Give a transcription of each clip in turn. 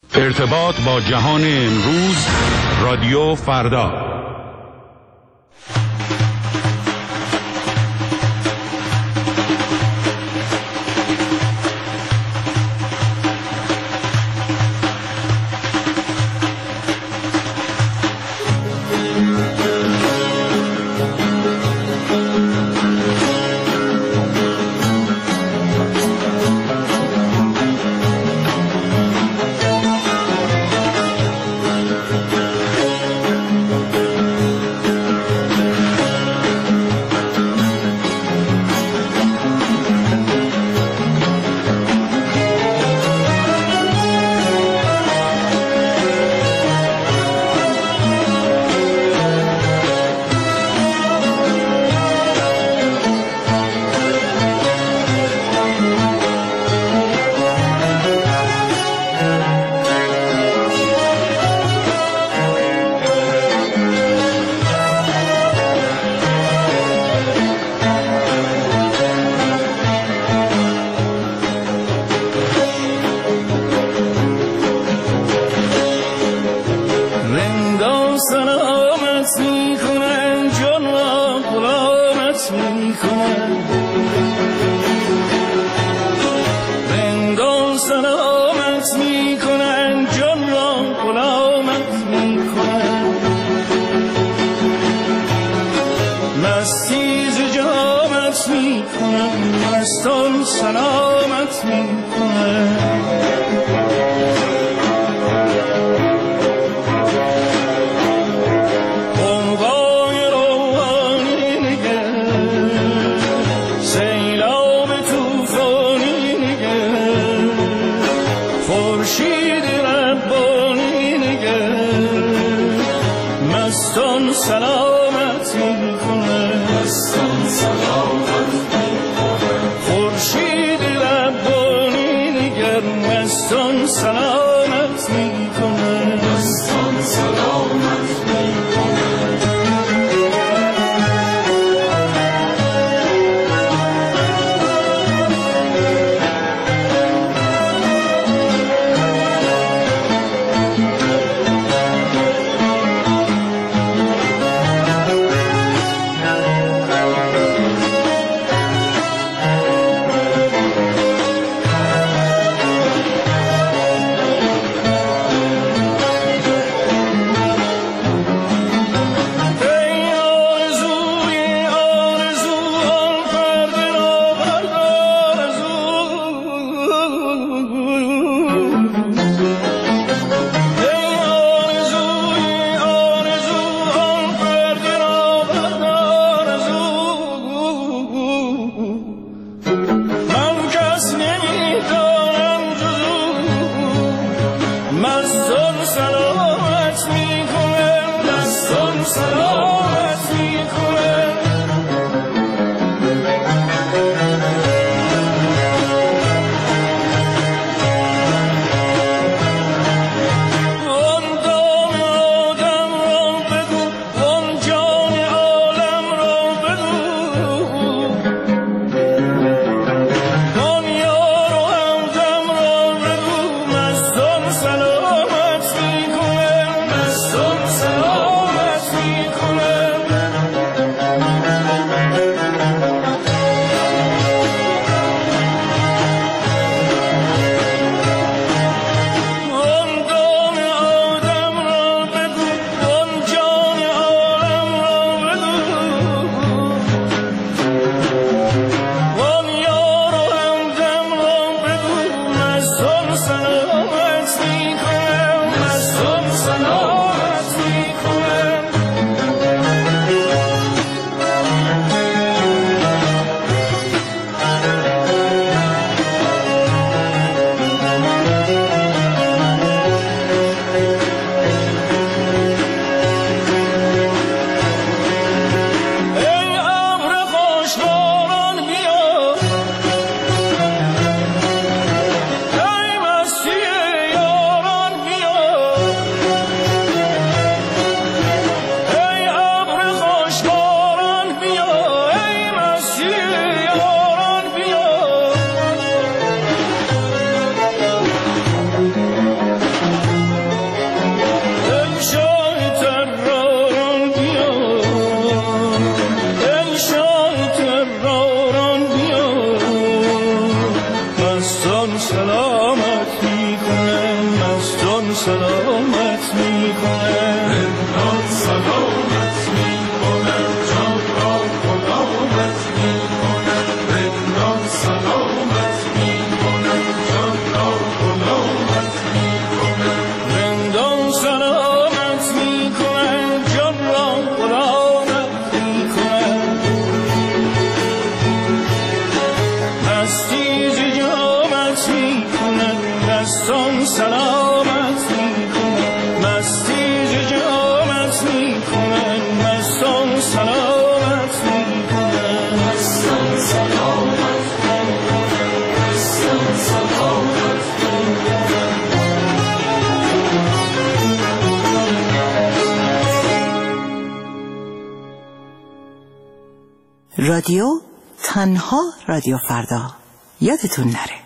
ارتباط با جهان امروز، رادیو فردا. رندان سلامت میکنه، رندان سلامت میکنه، جان را غلامت میکنه، رندان سلامت میکنه، جان را غلامت میکنه، رندان سلامت میکنه، جان را غلامت میکنه، مستی ز جامت میکنه، دستان سلامت میکنه، مستی ز جامت میکنه، دستان سلامت میکنه، دستان سلامت میکنه، دستان سلامت میکنه. رادیو تنها رادیو فردا، یادتون نره.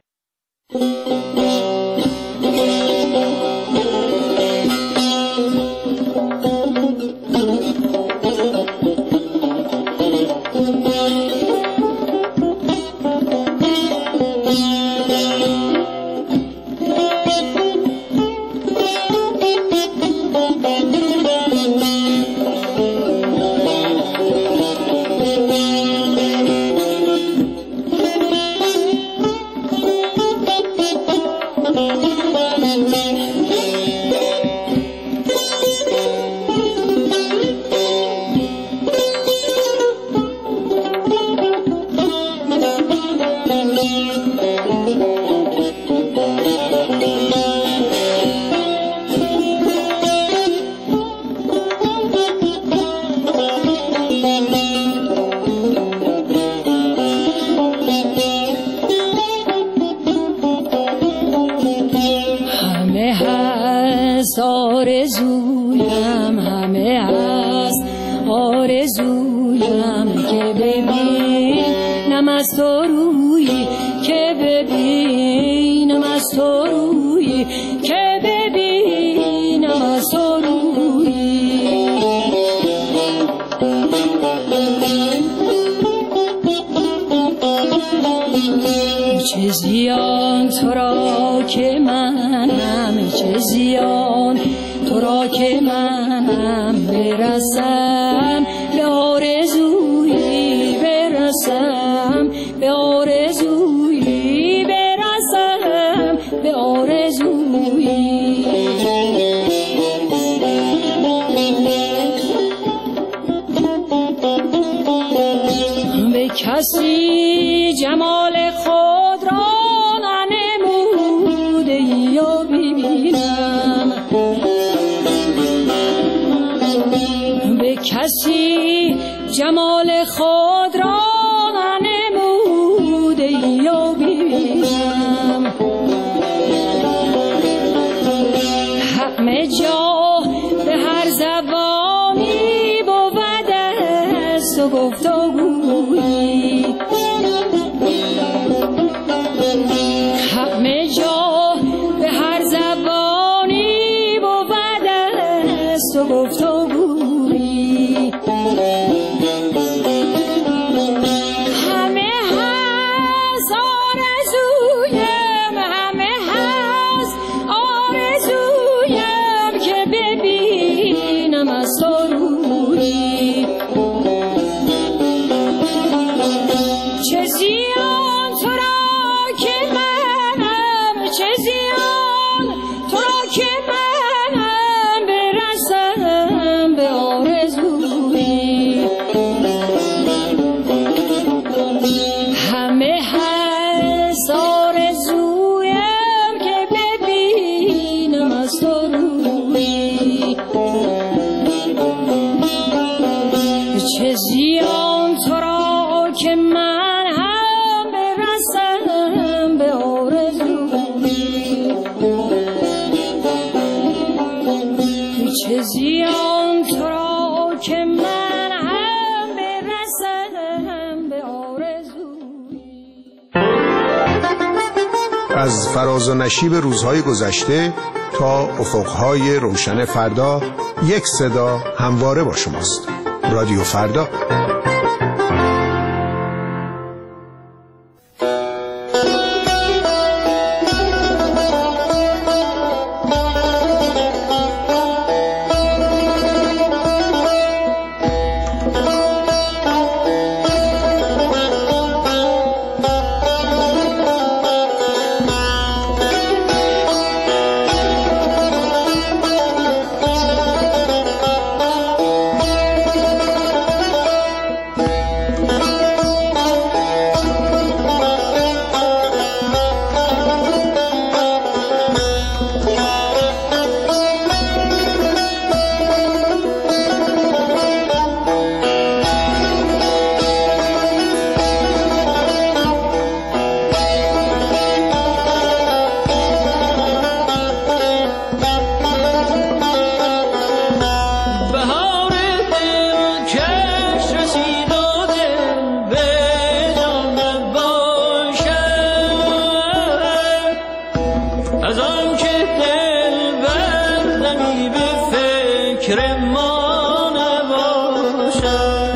آرزویم همه هست، آرزویم که ببینم از تو روی، که ببینم از تو روی، که ببینم از تو روی. چه زیان تو را که منم، چه زیان تو را که منم، برسم به آرزویی، برسم به آرزویی، برسم به آرزویی. به کسی جمال خود را ننموده یا ببینم، به کسی جمال خود را ننموده یا ببینم. همه جا به هر زبانی بود است و گفتگویی، همه جا به هر زبانی بود است و گفتگویی. همه هست آرزویم، همه هست آرزویم که ببینم از تو روی. چه زیان تو را که منم، چه زیان تو را که منم، برسم به آرزویی. همه هست آرزویم که ببینم از تو روی. چه زیان تو را که من هم برسم به آرزویی. چه زیان تو را که من هم برسم به آرزویی. از فراز و نشیب روزهای گذشته تا افقهای روشن فردا، یک صدا همواره با شماست. رادیو فردا. از آن که دل بردمی به فکر ما نباشد.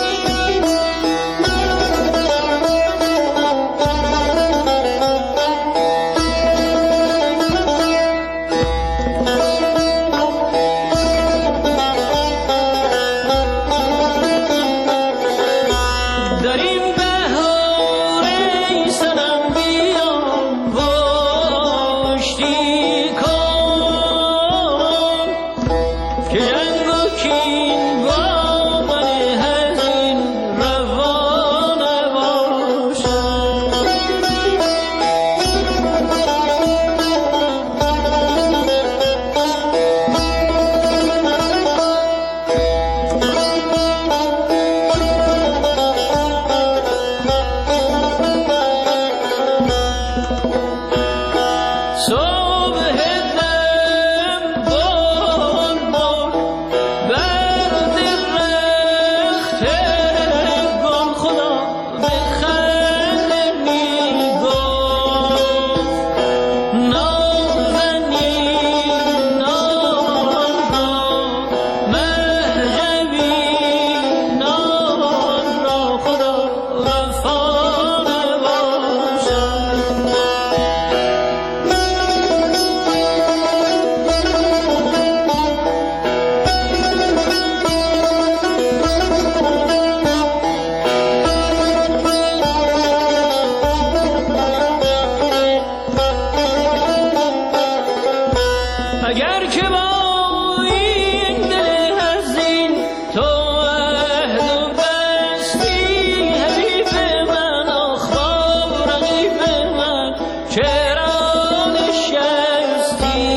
اگر که با این دل حزین تو عهد و بستی، حبیب من آخبار رقیب من چرا نشستی؟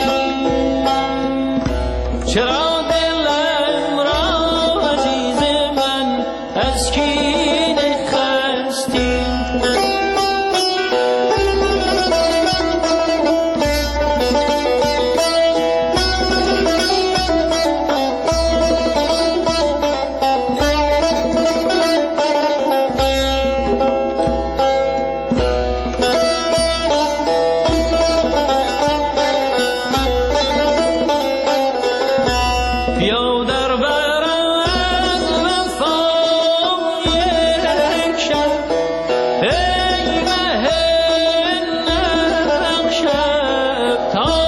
چرا دلم را عزیز من از کینه خستی؟ بیا در برم از وفا یک شب، ای مه نقشب تا